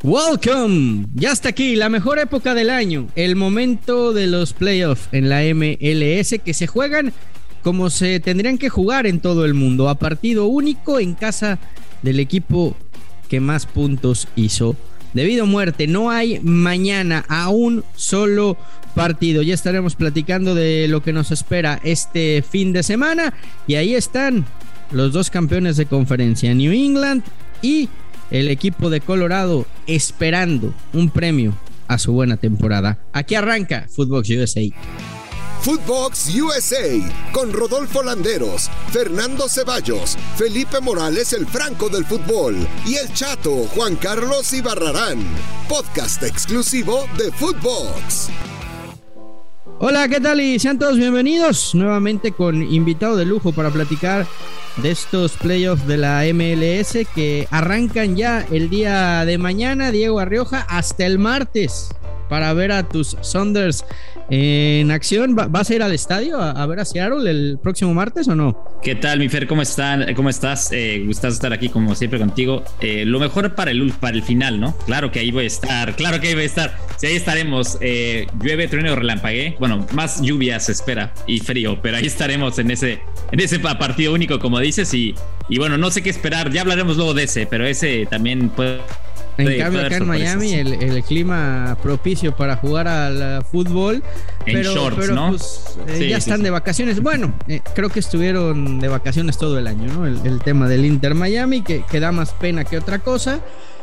Welcome, ya está aquí la mejor época del año, el momento de los playoffs en la MLS que se juegan como se tendrían que jugar en todo el mundo, a partido único en casa del equipo que más puntos hizo. Debido a muerte, no hay mañana a un solo partido. Ya estaremos platicando de lo que nos espera este fin de semana y ahí están los dos campeones de conferencia, New England y el equipo de Colorado, esperando un premio a su buena temporada. Aquí arranca Footbox USA. Footbox USA, con Rodolfo Landeros, Fernando Ceballos, Felipe Morales, el Franco del fútbol, y el Chato, Juan Carlos Ibarrarán. Podcast exclusivo de Footbox. Hola, ¿qué tal? Y sean todos bienvenidos nuevamente con invitado de lujo para platicar de estos playoffs de la MLS que arrancan ya el día de mañana. Diego Arrioja, hasta el martes para ver a tus Sounders en acción. ¿Vas a ir al estadio a ver a Seattle el próximo martes o no? ¿Qué tal, mi Fer? ¿Cómo estás? Gustazo estar aquí como siempre contigo. Lo mejor para el final, ¿no? Claro que ahí voy a estar. Sí, ahí estaremos. Llueve, trueno o relampaguee. Bueno, más lluvia se espera y frío, pero ahí estaremos en ese partido único, como dices. Y bueno, no sé qué esperar. Ya hablaremos luego de ese, pero ese también puede. En cambio acá en Miami el clima propicio para jugar al fútbol, en shorts, ¿no? Pues, ya están de vacaciones. Bueno, creo que estuvieron de vacaciones todo el año, ¿no? El tema del Inter Miami que da más pena que otra cosa.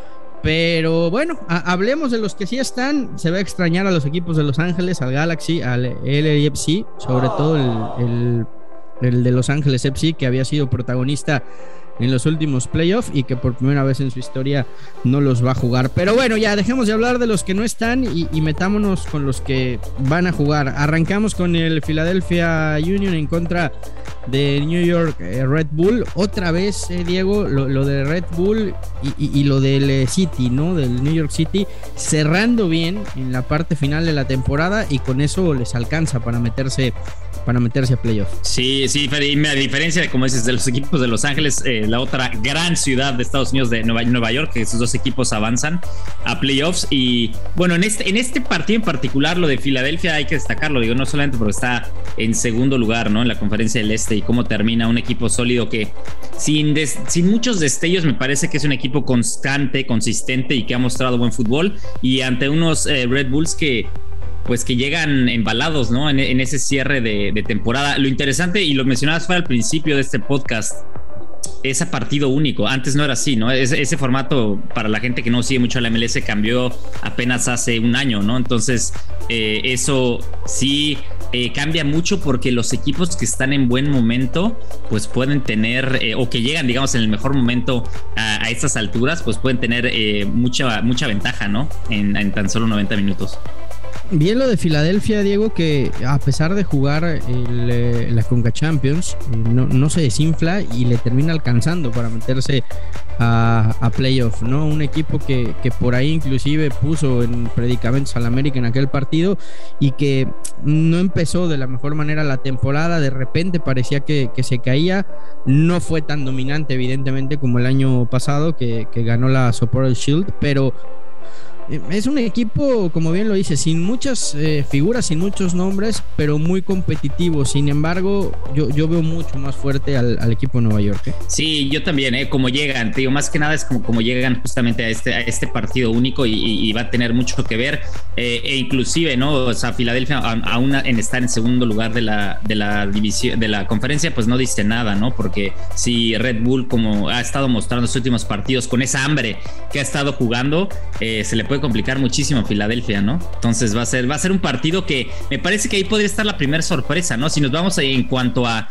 Pero bueno, hablemos de los que sí están. Se va a extrañar a los equipos de Los Ángeles, al Galaxy, al LAFC, sobre todo el de Los Ángeles FC, que había sido protagonista en los últimos playoffs y que por primera vez en su historia no los va a jugar. Pero bueno, ya dejemos de hablar de los que no están y metámonos con los que van a jugar. Arrancamos con el Philadelphia Union en contra de New York Red Bull. Otra vez, Diego, lo de Red Bull y lo del City, ¿no? Del New York City, cerrando bien en la parte final de la temporada y con eso les alcanza para meterse a playoff. Sí, a diferencia de, como dices, de los equipos de Los Ángeles, la otra gran ciudad de Estados Unidos, de Nueva York, que esos dos equipos avanzan a playoffs. Y bueno, en este partido en particular, lo de Filadelfia hay que destacarlo, digo, no solamente porque está en segundo lugar, ¿no? En la Conferencia del Este, y cómo termina un equipo sólido que sin muchos destellos, me parece que es un equipo constante, consistente y que ha mostrado buen fútbol, y ante unos Red Bulls que llegan embalados, ¿no? En ese cierre de temporada. Lo interesante, y lo mencionabas fue al principio de este podcast, es a partido único. Antes no era así, ¿no? Ese formato, para la gente que no sigue mucho a la MLS, cambió apenas hace un año, ¿no? Entonces, eso sí cambia mucho, porque los equipos que están en buen momento, pues pueden tener, o que llegan, digamos, en el mejor momento a estas alturas, pues pueden tener mucha ventaja, ¿no? En tan solo 90 minutos. Bien lo de Filadelfia, Diego, que a pesar de jugar la Conca Champions, no se desinfla y le termina alcanzando para meterse a playoff, ¿no? Un equipo que por ahí inclusive puso en predicamentos al América en aquel partido y que no empezó de la mejor manera la temporada. De repente parecía que se caía. No fue tan dominante, evidentemente, como el año pasado, que ganó la Supporters Shield, pero es un equipo, como bien lo dice, sin muchas figuras, sin muchos nombres, pero muy competitivo. Sin embargo, yo veo mucho más fuerte al equipo de Nueva York. Sí, yo también, como llegan, te digo, más que nada es como llegan justamente a este partido único y va a tener mucho que ver. E inclusive, ¿no? O sea, Filadelfia, aún en estar en segundo lugar de la división, de la conferencia, pues no dice nada, ¿no? Porque si Red Bull, como ha estado mostrando sus últimos partidos, con esa hambre que ha estado jugando, se le puede complicar muchísimo a Filadelfia, ¿no? Entonces va a ser un partido que me parece que ahí podría estar la primera sorpresa, ¿no? Si nos vamos en cuanto a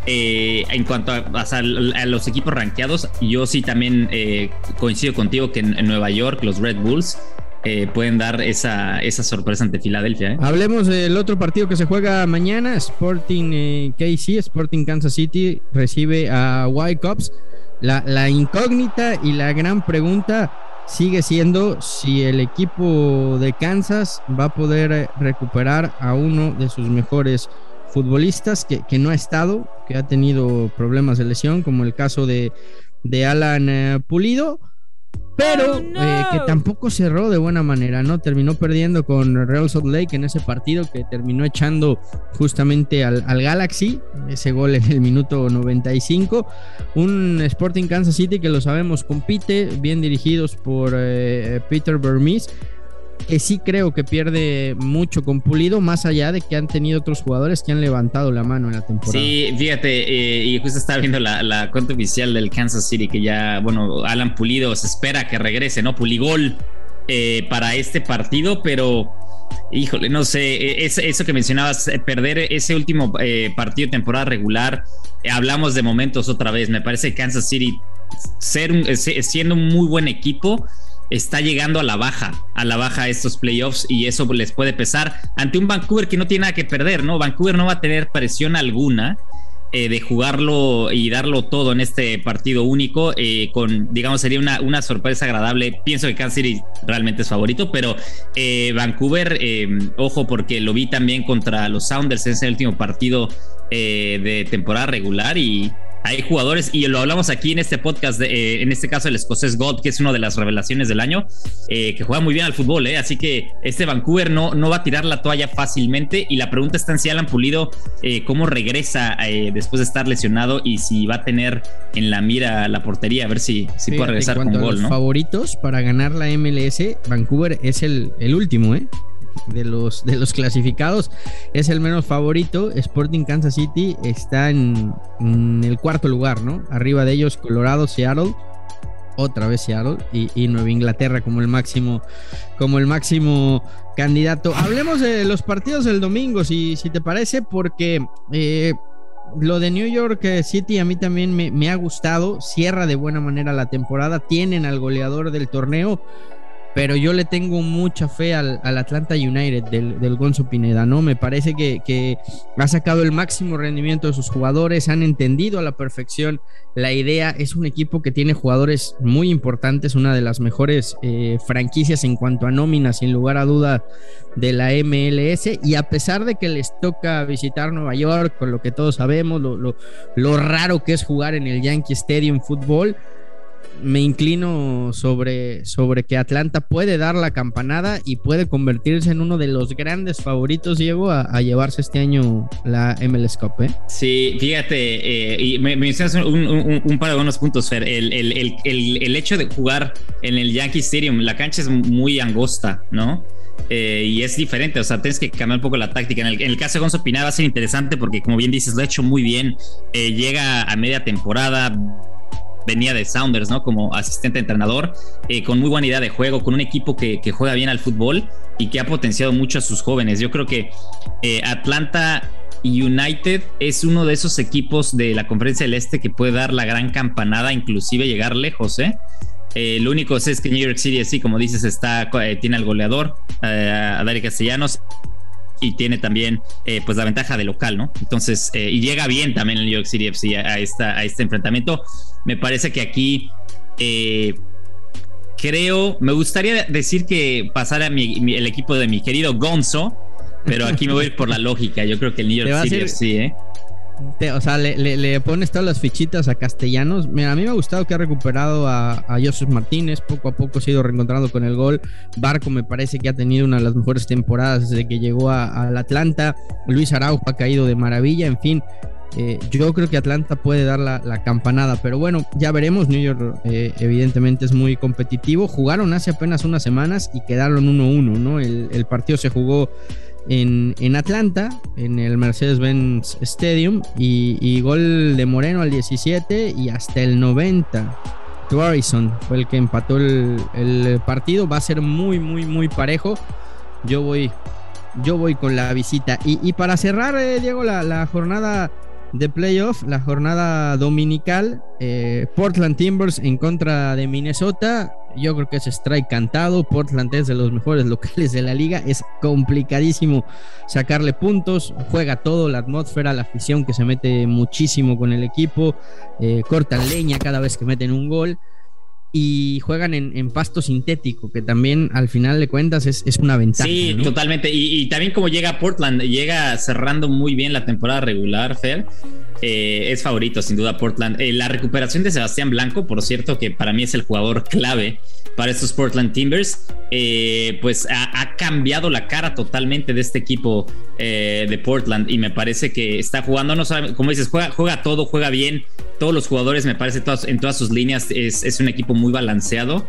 los equipos rankeados, yo sí también coincido contigo que en Nueva York los Red Bulls pueden dar esa sorpresa ante Filadelfia. Hablemos del otro partido que se juega mañana. Sporting Kansas City recibe a Whitecaps. La incógnita y la gran pregunta sigue siendo si el equipo de Kansas va a poder recuperar a uno de sus mejores futbolistas que no ha estado, que ha tenido problemas de lesión, como el caso de Alan Pulido, pero que tampoco cerró de buena manera, ¿no? Terminó perdiendo con Real Salt Lake en ese partido, que terminó echando justamente al Galaxy, ese gol en el minuto 95. Un Sporting Kansas City que lo sabemos compite, bien dirigidos por Peter Vermes, que sí creo que pierde mucho con Pulido, más allá de que han tenido otros jugadores que han levantado la mano en la temporada. Sí, fíjate, y justo estaba viendo la cuenta oficial del Kansas City, que ya, bueno, Alan Pulido se espera que regrese, ¿no? Puligol para este partido, pero híjole, no sé, eso que mencionabas, perder ese último partido de temporada regular, hablamos de momentos otra vez. Me parece que Kansas City, siendo un muy buen equipo, está llegando a la baja a estos playoffs, y eso les puede pesar ante un Vancouver que no tiene nada que perder, ¿no? Vancouver no va a tener presión alguna de jugarlo y darlo todo en este partido único, digamos, sería una sorpresa agradable. Pienso que Kansas City realmente es favorito, pero Vancouver, ojo, porque lo vi también contra los Sounders en ese último partido de temporada regular, y hay jugadores, y lo hablamos aquí en este podcast, en este caso el escocés God, que es una de las revelaciones del año, que juega muy bien al fútbol, así que este Vancouver no va a tirar la toalla fácilmente, y la pregunta está en si Alan Pulido cómo regresa después de estar lesionado, y si va a tener en la mira la portería, a ver si puede regresar con gol, ¿no? Favoritos para ganar la MLS, Vancouver es el último, de los clasificados, es el menos favorito. Sporting Kansas City está en el cuarto lugar, ¿no? Arriba de ellos Colorado, Seattle, otra vez Seattle, y Nueva Inglaterra como el máximo candidato. Hablemos de los partidos del domingo, si te parece, porque lo de New York City a mí también me ha gustado. Cierra de buena manera la temporada, tienen al goleador del torneo, pero yo le tengo mucha fe al Atlanta United del Gonzo Pineda, ¿no? Me parece que ha sacado el máximo rendimiento de sus jugadores, han entendido a la perfección la idea. Es un equipo que tiene jugadores muy importantes, una de las mejores franquicias en cuanto a nómina, sin lugar a duda, de la MLS, y a pesar de que les toca visitar Nueva York, con lo que todos sabemos, lo raro que es jugar en el Yankee Stadium fútbol, me inclino sobre que Atlanta puede dar la campanada y puede convertirse en uno de los grandes favoritos, Diego, a llevarse este año la MLS Cup, Sí, fíjate, y me mencionas un par de buenos puntos, Fer. El hecho de jugar en el Yankee Stadium, la cancha es muy angosta, ¿no? Y es diferente, o sea, tienes que cambiar un poco la táctica. En el caso de Gonzo Pineda va a ser interesante porque, como bien dices, lo ha hecho muy bien. Llega a media temporada, venía de Sounders, ¿no? Como asistente entrenador, con muy buena idea de juego, con un equipo que juega bien al fútbol y que ha potenciado mucho a sus jóvenes. Yo creo que Atlanta United es uno de esos equipos de la Conferencia del Este que puede dar la gran campanada, inclusive llegar lejos, Lo único es que New York City, sí, como dices, tiene al goleador, a Dari Castellanos, y tiene también pues la ventaja de local, ¿no? Entonces, y llega bien también el New York City FC a este enfrentamiento. Me parece que aquí me gustaría decir que pasara el equipo de mi querido Gonzo, pero aquí me voy a ir por la lógica. Yo creo que el New York City FC, O sea, le pones todas las fichitas a Castellanos. Mira, a mí me ha gustado que ha recuperado a Joseph Martínez. Poco a poco se ha ido reencontrando con el gol. Barco me parece que ha tenido una de las mejores temporadas desde que llegó al Atlanta. Luis Araujo ha caído de maravilla. En fin, yo creo que Atlanta puede dar la campanada, pero bueno, ya veremos. New York evidentemente es muy competitivo. Jugaron hace apenas unas semanas y quedaron 1-1, ¿no? El partido se jugó en Atlanta, en el Mercedes-Benz Stadium, y gol de Moreno al 17 y hasta el 90 Garrison fue el que empató el partido. Va a ser muy muy muy parejo. Yo voy con la visita, y para cerrar, Diego, la jornada de playoff, la jornada dominical, Portland Timbers en contra de Minnesota. Yo creo que es strike cantado. Portland es de los mejores locales de la liga. Es complicadísimo sacarle puntos. Juega todo, la atmósfera, la afición que se mete muchísimo con el equipo. Cortan leña cada vez que meten un gol. y juegan en pasto sintético, que también al final de cuentas es una ventaja. Sí, ¿no? Totalmente. Y también como llega Portland, llega cerrando muy bien la temporada regular, Fer. Es favorito, sin duda, Portland. La recuperación de Sebastián Blanco, por cierto, que para mí es el jugador clave para estos Portland Timbers, pues ha cambiado la cara totalmente de este equipo de Portland, y me parece que está jugando, no sabe, como dices, juega todo, juega bien. Todos los jugadores, me parece, en todas sus líneas, es un equipo muy balanceado.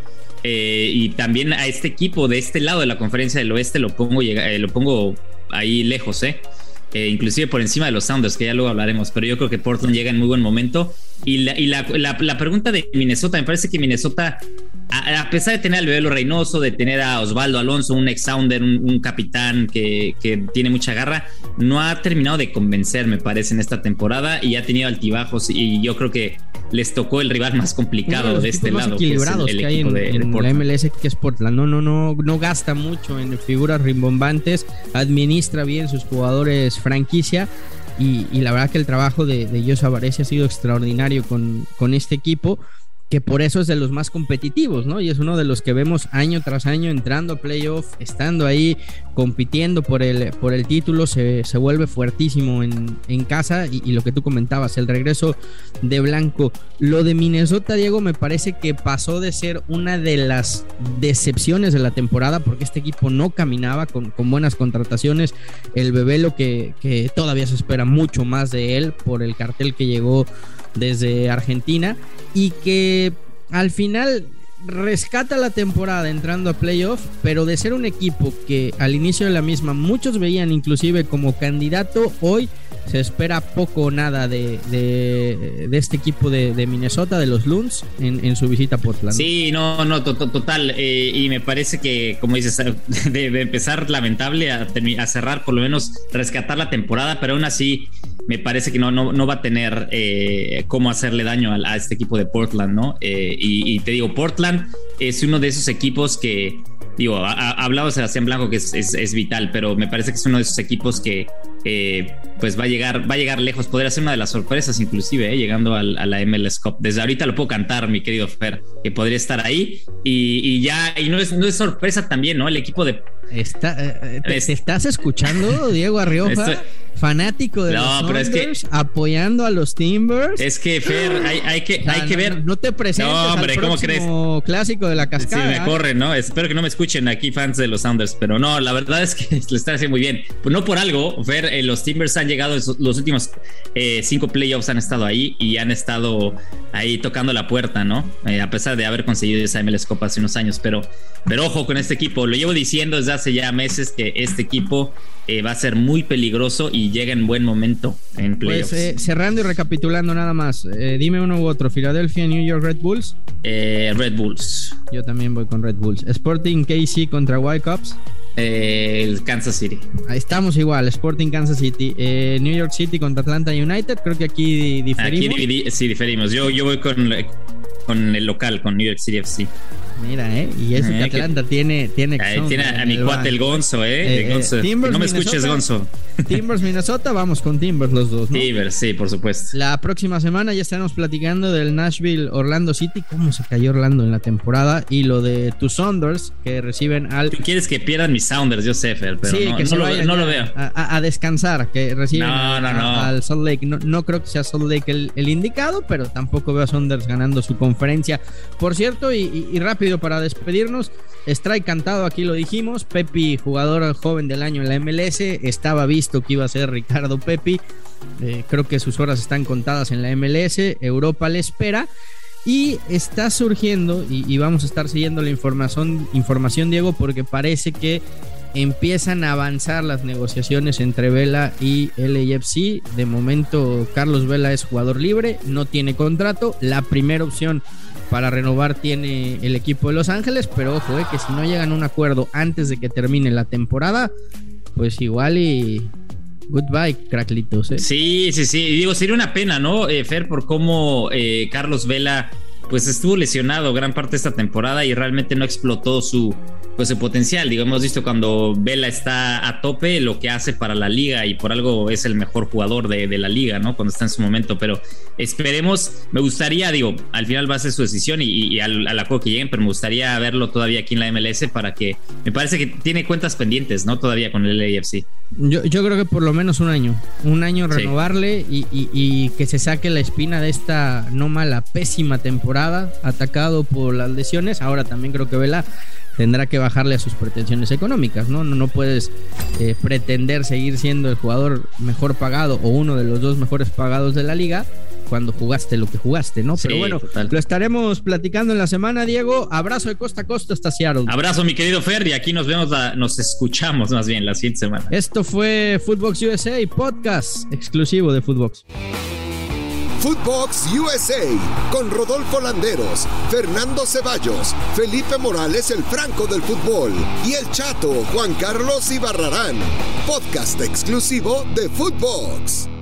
Y también a este equipo de este lado de la conferencia del oeste lo pongo ahí lejos, inclusive por encima de los Sounders, que ya luego hablaremos, pero yo creo que Portland llega en muy buen momento. Y la pregunta de Minnesota, me parece que Minnesota, a pesar de tener al Bebelo Reynoso, de tener a Osvaldo Alonso, un ex Sounder, un capitán que tiene mucha garra, no ha terminado de convencer, me parece, en esta temporada, y ha tenido altibajos, y yo creo que les tocó el rival más complicado de este lado, que es el equipo de la MLS, que es Portland. No gasta mucho en figuras rimbombantes, administra bien sus jugadores franquicia, y la verdad que el trabajo de Joshua Varese ha sido extraordinario con este equipo, que por eso es de los más competitivos, ¿no? Y es uno de los que vemos año tras año entrando a playoff, estando ahí, compitiendo por el título, se vuelve fuertísimo en casa, y lo que tú comentabas, el regreso de Blanco. Lo de Minnesota, Diego, me parece que pasó de ser una de las decepciones de la temporada, porque este equipo no caminaba con buenas contrataciones. El Bebelo, que todavía se espera mucho más de él por el cartel que llegó desde Argentina, y que al final rescata la temporada entrando a playoff, pero de ser un equipo que al inicio de la misma muchos veían inclusive como candidato, hoy se espera poco o nada de este equipo de Minnesota, de los Loons, en su visita a Portland. Sí, no, total. Y me parece que, como dices, de empezar lamentable a cerrar, por lo menos rescatar la temporada, pero aún así me parece que no va a tener cómo hacerle daño a este equipo de Portland, ¿no? Y te digo, Portland es uno de esos equipos que, digo, hablado de Sebastián Blanco, que es vital, pero me parece que es uno de esos equipos que pues va a llegar lejos. Podría ser una de las sorpresas, inclusive, llegando a la MLS Cup. Desde ahorita lo puedo cantar, mi querido Fer, que podría estar ahí, y no es sorpresa también, ¿no? El equipo de... ¿Te estás escuchando, Diego Arrioja? Fanático de los Sounders, apoyando a los Timbers. Es que, Fer, hay que ver. No te presentes al próximo clásico de la Cascada. Sí, me corren, ¿no? Espero que no me escuchen aquí fans de los Sounders, pero no, la verdad es que lo están haciendo muy bien. Pues no por algo, Fer, los Timbers han llegado, los últimos 5 playoffs han estado ahí, y han estado ahí tocando la puerta, ¿no? A pesar de haber conseguido esa MLS Copa hace unos años, pero ojo con este equipo. Lo llevo diciendo desde hace ya meses que este equipo va a ser muy peligroso y llega en buen momento en playoffs. Pues cerrando y recapitulando nada más, dime uno u otro. Philadelphia, New York, Red Bulls. Red Bulls. Yo también voy con Red Bulls. Sporting KC contra Whitecaps. El Kansas City. Ahí estamos igual, Sporting Kansas City. New York City contra Atlanta United. Creo que aquí diferimos. Sí, diferimos. Yo voy con el local, con New York City FC. Mira, y eso que Atlanta tiene a mi cuate el Gonzo, Gonzo. Timbers, no me Minnesota, escuches, Gonzo. Timbers, Minnesota, vamos con Timbers los dos, ¿no? Timbers, sí, por supuesto. La próxima semana ya estaremos platicando del Nashville Orlando City, cómo se cayó Orlando en la temporada, y lo de tus Sounders, que reciben al... Tú quieres que pierdan mis Sounders, yo sé, Fer, pero sí, no lo veo. A descansar, que reciben no. al Salt Lake. No creo que sea Salt Lake el indicado, pero tampoco veo a Sounders ganando su conferencia. Por cierto, y rápido para despedirnos, strike cantado, aquí lo dijimos. Pepi, jugador joven del año en la MLS, estaba visto que iba a ser Ricardo Pepi. Creo que sus horas están contadas en la MLS. Europa le espera, y está surgiendo, y vamos a estar siguiendo la información, Diego, porque parece que empiezan a avanzar las negociaciones entre Vela y LAFC. De momento Carlos Vela es jugador libre, no tiene contrato. La primera opción para renovar tiene el equipo de Los Ángeles, pero ojo, que si no llegan a un acuerdo antes de que termine la temporada, pues igual y goodbye, cracklitos. Sí, y digo, sería una pena, ¿no, Fer? Por cómo Carlos Vela pues estuvo lesionado gran parte de esta temporada y realmente no explotó su pues el potencial. Digo, hemos visto cuando Vela está a tope lo que hace para la liga, y por algo es el mejor jugador de la liga, ¿no? Cuando está en su momento, pero esperemos. Me gustaría, digo, al final va a ser su decisión y al acuerdo que lleguen, pero me gustaría verlo todavía aquí en la MLS, para que, me parece que tiene cuentas pendientes, ¿no? Todavía con el LAFC. Yo creo que por lo menos un año renovarle, sí. y que se saque la espina de esta no mala, pésima temporada, atacado por las lesiones. Ahora también creo que Vela tendrá que bajarle a sus pretensiones económicas, ¿no? No puedes pretender seguir siendo el jugador mejor pagado o uno de los dos mejores pagados de la liga cuando jugaste lo que jugaste, ¿no? Pero bueno, total. Lo estaremos platicando en la semana, Diego. Abrazo de costa a costa hasta Seattle. Abrazo, mi querido Fer, y aquí nos escuchamos más bien la siguiente semana. Esto fue Footbox USA, podcast exclusivo de Footbox. Footbox USA, con Rodolfo Landeros, Fernando Ceballos, Felipe Morales, el Franco del fútbol, y el Chato, Juan Carlos Ibarrarán. Podcast exclusivo de Footbox.